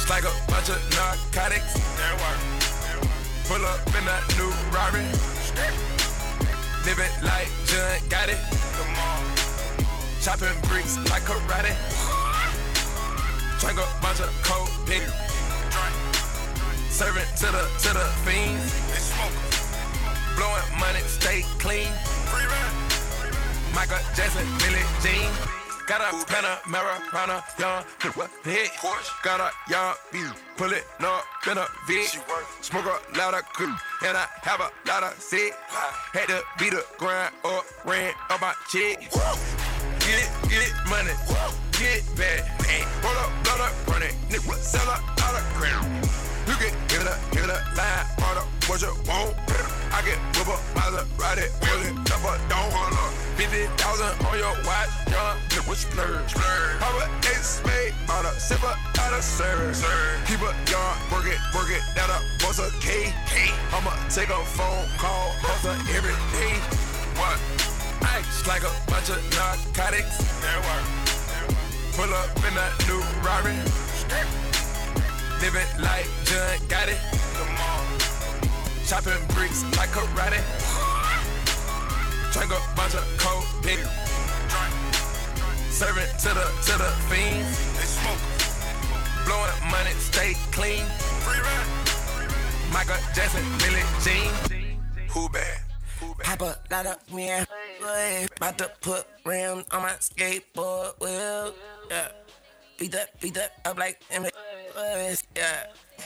like a bunch of narcotics. Pull up in a new Rari. Living like John got it. Chopping bricks like karate. Drink a bunch of codeine. Serving to the fiends. Blowing money, stay clean. Michael Jackson, Billie Jean. Got a Panamera, Rana, young, hit. Got a young beat, pull it up in a V. Smoke a lot of good, and I have a lot of sick. Had to beat the grind up, ran up my check. Get money, get back. Roll up, blood up, run it, nigga, sell a lot of crap. You can give it a line, part of what you want. I get whip up, Maserati, pull it up or don't. 50,000 on your watch, young nigga splurge. Have a X-Spade, bought a sipper, out of service. Keep a yard, work it, down a boss a K. I'ma take a phone call, hustle every day. What? Ice like a bunch of narcotics. Pull up in a new Rari. Living like John got it. Chopping bricks like karate. Drink a bunch of codeine. Serving to the fiends. Blowing money, stay clean. Michael Jackson, Billie Jean. Who bad? Pop a lot of mirror. About to put rims on my skateboard wheel. Yeah. Beat that up like yeah.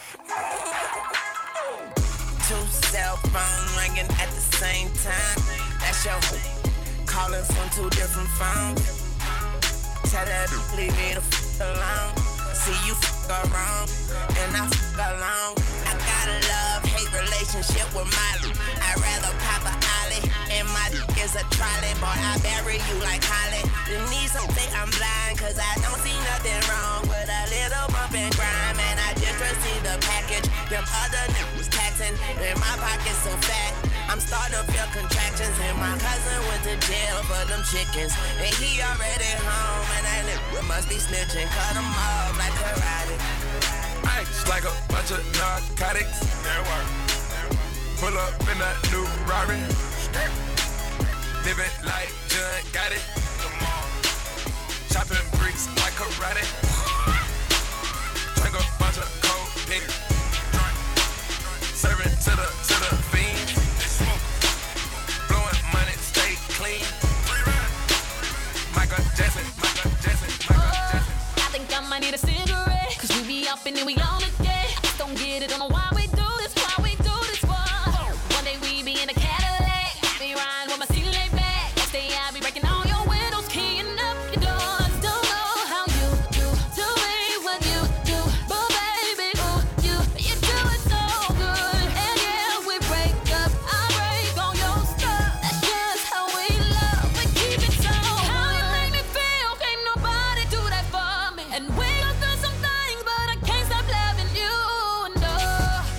2 cell phones ringing at the same time. That's your calling from 2 different phones. Tell that leave me the alone. See you around and I along. I got a love-hate relationship with Molly. I'd rather pop a ollie and my is a trolley. Boy, I bury you like Holly. You need something, I'm blind, cause I don't see nothing wrong with a little bump and grime. And I just received the package. Them other niggas taxing, and my pocket's so fat. I'm starting to feel contractions, and my cousin went to jail for them chickens. And he already home, and that nigga must be snitching. Cut him off like karate. Ice like a bunch of narcotics. Pull up in a new Rari. Living like John got it. Chopping bricks like karate. Drink a bunch of codeine. Serving to the fiends. Blowing money, stay clean. Michael Jackson. I think I might need a cigarette. Cause we be up and then we on it, yeah. I just don't get it, don't know why we do this, One day we be in a Cadillac. I be riding with my seat laid back. Next day I be breaking all your windows, keying up your doors. Don't know how you do to me what you do, but baby, ooh, you do it so good. And yeah, we break up, I break all your stuff. That's just how we love, we keep it so. How you make me feel, can't nobody do that for me. And we gon' through some things, but I can't stop loving you, no.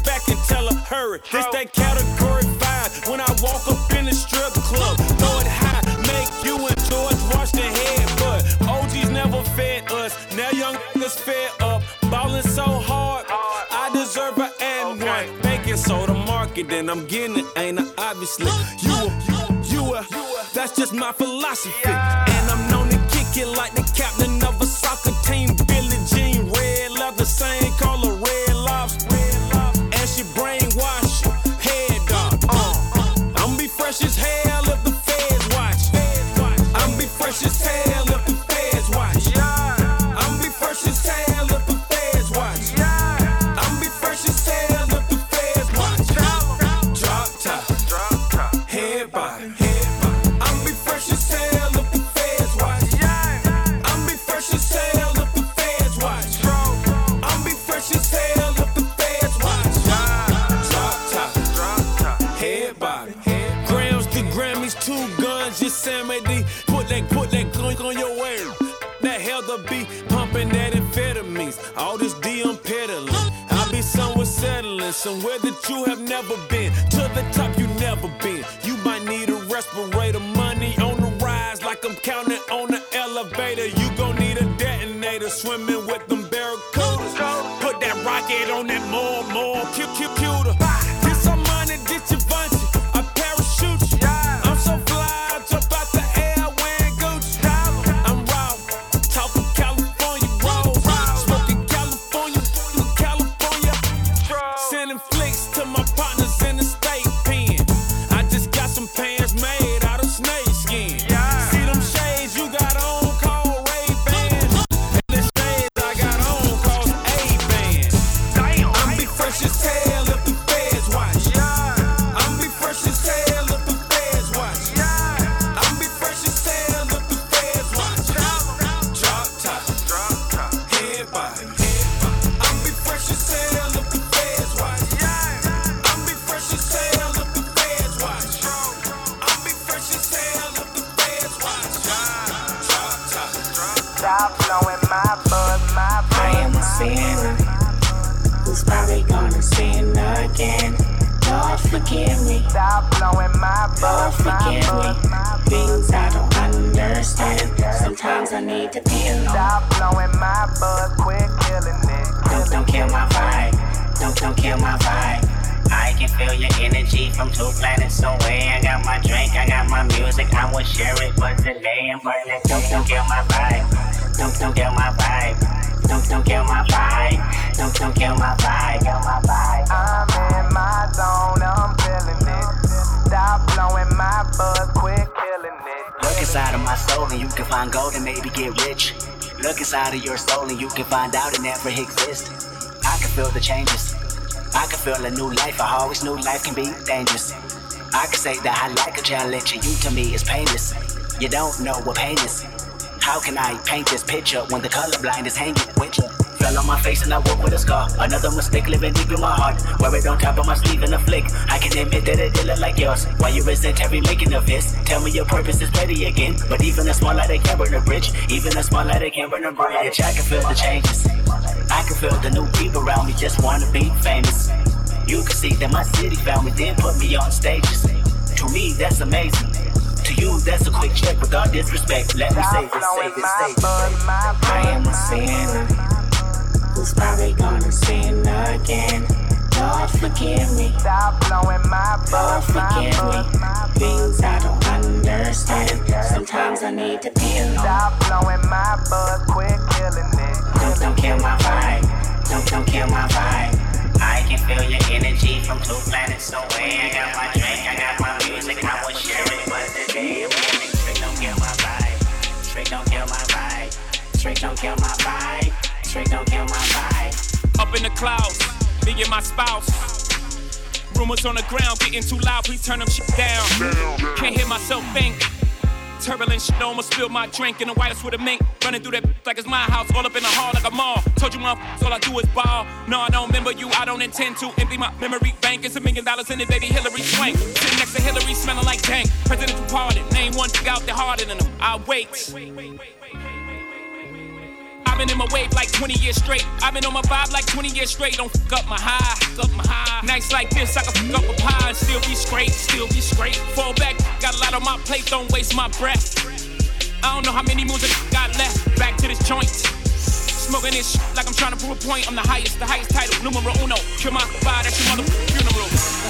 back and tell her, hurry. This that category 5 when I walk up in the strip club. Throw it high, make you and George wash their head. But OGs never fed us, now young niggas fed up. Ballin' so hard, I deserve an and one. Baking soda marketing, I'm getting it, ain't I? Obviously, you that's just my philosophy. And I'm known to kick it like the captain of a soccer team. Billie Jean, red leather, same color, red lobster. And she brainwash you, head dog. I'm be fresh as hell if the feds watch. I'm be fresh as hell if the feds watch. I'm be fresh as hell if the feds watch. I'm be fresh as hell if the feds watch. Drop top, head bop. I'm be fresh as hell if the feds watch. I'm be fresh as hell if the feds watch. I'm be fresh as hell if the feds watch. Drop top, head bop. Grams to Grammys, 2 guns, just Sam A.D. Put that gun on your way. That hell the beat, pumping that amphetamines. All this D I'm peddling. I be somewhere settling, somewhere that you have never been. To the top you never been. You might need a respirator, money on the rise, like I'm counting on the elevator. You gon' need a detonator, swimming with them barracudas. Put that rocket on that more, cuter. Get some money, get your Givenchy, I parachute you. I'm so fly, jump out the air wearing Gucci. I'm raw, talking California rolls, smoking California, sending flicks to my partners in the state pen. I just got some pants made out of snake skin. See them shades you got on called Ray-Ban, and the shades I got on called A-Ban. I'm be fresh as hell if the feds watch. I'm be fresh as hell if the feds watch. I'm be fresh as hell if the feds watch. Drop top, head bop. I'm be fresh as hell if the feds watch. I'm be fresh as hell if the feds watch. I'm be fresh as hell if the feds watch. Drop top. Stop blowing my buzz, I am a sinner who's probably gonna sin again. Lord, forgive me. Stop blowing my Lord, buzz, forgive me. Things I don't understand. Sometimes I need to be alone. Stop blowing my buzz, quit killing it. Don't kill my vibe. Don't kill my vibe. I can feel your energy from 2 planets away. I got my drink, I got my music. I would share it, but today I'm burning. Don't kill my vibe. Don't kill my vibe. Don't kill my vibe. Don't kill my vibe. I'm in my zone, I'm feeling it. Stop blowing my buzz, quit killing it. Look inside of my soul and you can find gold and maybe get rich. Look inside of your soul and you can find out it never exists. I can feel the changes. I can feel a new life. I always knew life can be dangerous. I can say that I like a challenge and you to me is painless. You don't know what pain is. How can I paint this picture when the colorblind is hanging with you? Fell on my face and I woke with a scar. Another mistake living deep in my heart. Wear it on top of my sleeve in a flick. I can admit that it did look like yours. Why you resent every making of this? Tell me your purpose is petty again. But even a small light I can't burn a bridge. Even a small light I can't burn a bridge. I can feel the changes. I can feel the new people around me just wanna be famous. You can see that my city found me, then put me on stages. To me, that's amazing. To you, that's a quick check with all disrespect. Let me say this. I am a sinner who's probably gonna sin again. Lord, forgive me. Stop blowing my Lord, buzz, forgive me. Things I don't understand. Sometimes I need to be alone. Stop blowing my buzz, quit killing it. Don't kill my vibe. Don't kill my vibe. I can feel your energy from 2 planets away. I got my drink, I got my music. I would share it, but today I'm winning. Trick don't kill my vibe. Trick don't kill my vibe. Trick don't kill my vibe. Trick don't kill my vibe. Up in the clouds, me and my spouse. Rumors on the ground getting too loud, please turn them shit down. Can't hear myself think. Turbulent shit, almost spilled my drink in the White House with a mink. Running through that like it's my house, all up in the hall like a mall. Told you motherfuckers all I do is ball. No, I don't remember you, I don't intend to empty my memory bank. It's $1 million in it, baby, Hillary Swank. Sitting next to Hillary, smelling like dank. Presidential pardon, name one thing out there harder than them. I wait. I I've been in my wave like 20 years straight. I've been on my vibe like 20 years straight. Don't fuck up my high, Nights like this, I can fuck up a pie and still be straight, Fall back, got a lot on my plate, don't waste my breath. I don't know how many moves I got left. Back to this joint. Smoking this shit like I'm trying to prove a point. I'm the highest title, numero uno. Kill my vibe, that's your motherfucking funeral.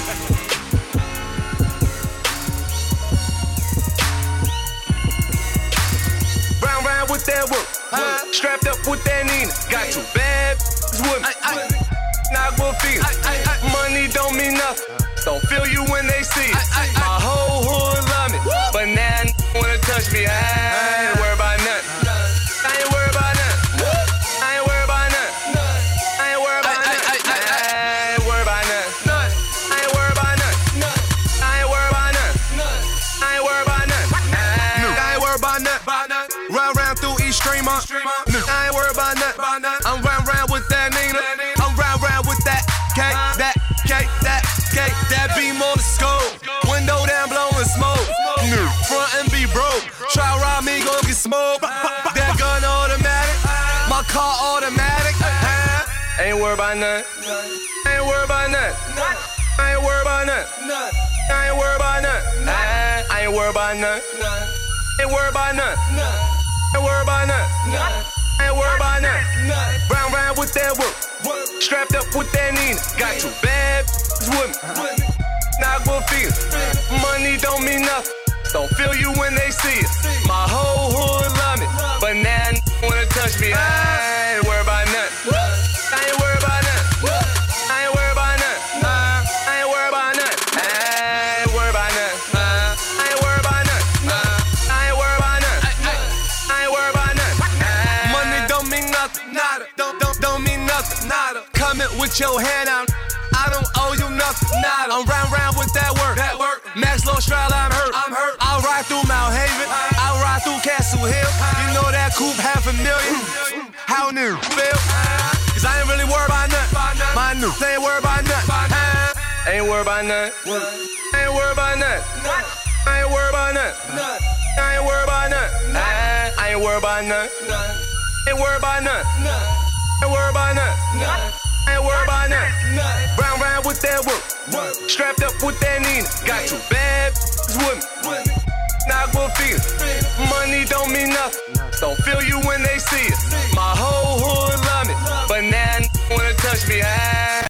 Round with that work. Strapped up with that Nina. Got two bad with me. Not good feel. Money don't mean nothing. Don't feel you when they see it. My whole hood love me. But now wanna touch me. I ain't worried about nothing. I ain't worried about nothing. I ain't worried about nothing. I ain't worried about nothing. I ain't worried about nothing. I ain't worried about nothing. I ain't worried about nothing. I ain't worried about nothing. I ain't worried about nothing. Round through each streamer. I ain't worried about nothing. I'm round with that Nina. I'm round with that cake, that beam on the scope. Window down, blowing smoke. Front and be broke. Try rob me, gon' get smoked. That gun automatic, my car automatic. Ain't worried about nothing. Ain't worried about nothing. I ain't worried about nothing. I ain't worried about nothing. I ain't worried about nothing. Ain't worried about nothing. Ain't worried about nothing. Ain't worried about nothing. Round with that work. Strapped up with that Nina. Got two bad with me. Not good feel. Money don't mean nothing. Don't feel you when they see it. My whole hood love me. But now wanna touch me. I ain't worried about nothing. I ain't worried about nothing. I ain't worried about nothing. I ain't worried about nothing. I ain't worried about nothing. I ain't worried about nothing. I ain't worried about nothing. I ain't worried about nothing. Money don't mean nothing. Nada. Don't mean nothing. Nada. Coming with your hand out. I don't owe you nothing. Nada. I'm round with that work. Max Low Stroud, I'm hurt. I'll ride through Mount Haven. I'll ride through Castle Hill. You know that coupe $500,000. How new? Feel? Cause I ain't really worried about nothing. My new. They ain't worried about nothing. Ain't worried about nothing. Ain't worried about nothing. I ain't worried about nothing. I ain't worried about nothing. I ain't worried about nothing. Ain't worried about nothing. Ain't worried about nothing. Ain't worried about nothing. Round with that work. Strapped up with that Nina. Got two bad with me. Not good feel. Money don't mean nothing. Don't feel you when they see it.